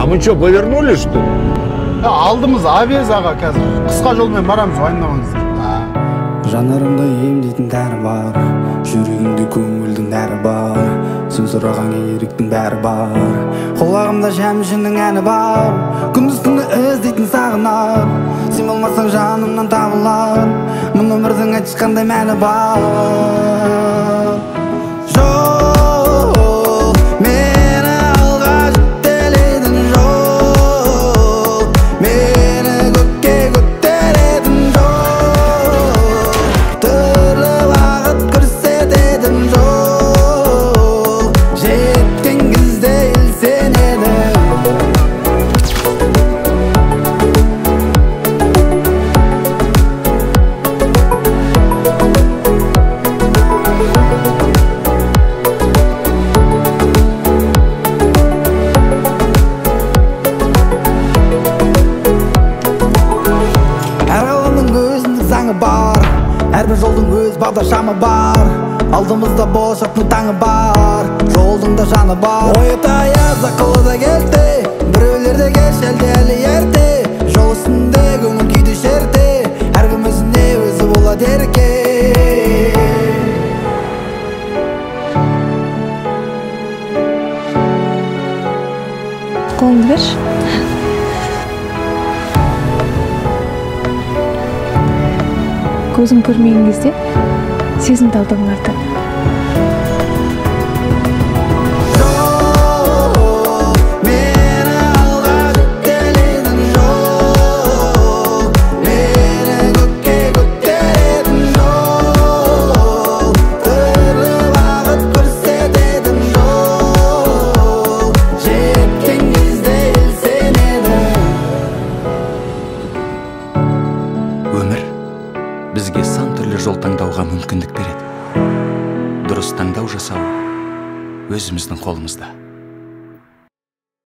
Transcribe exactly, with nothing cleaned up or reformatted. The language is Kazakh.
А мы что, повернули, что ли? Алдымыз авиаз аға, қазір қысқа жолмен барамыз, уайымдамаңыз. Жанарымда емдейтін дәрі бар, жүрегімде көңілдің дәрі бар, сен сұраған еріктің бәрі бар, құлағымда шәмшінің әні бар, күндіз түні іздейтін сағынар, сен болмасаң жанымнан табылар, мұны өмірдің ешқандай мәні бар. Әрбір жолдың өз бағдаршамы бар, алдымызда болашақтың таңы бар, жолдың да жаны бар. Ойы таяз, ақылы да келте, біреулер де кеш, әлде әлі ерте, жол үстінде көңіл күйді шерте, әркім өзіне өзі болады ерке. Қолыңды берші. Көзің көрмеген кезде сезім талдығың артады. Өмір бізге сан түрлі жол таңдауға мүмкіндік береді. Дұрыс таңдау жасау өзіміздің қолымызда.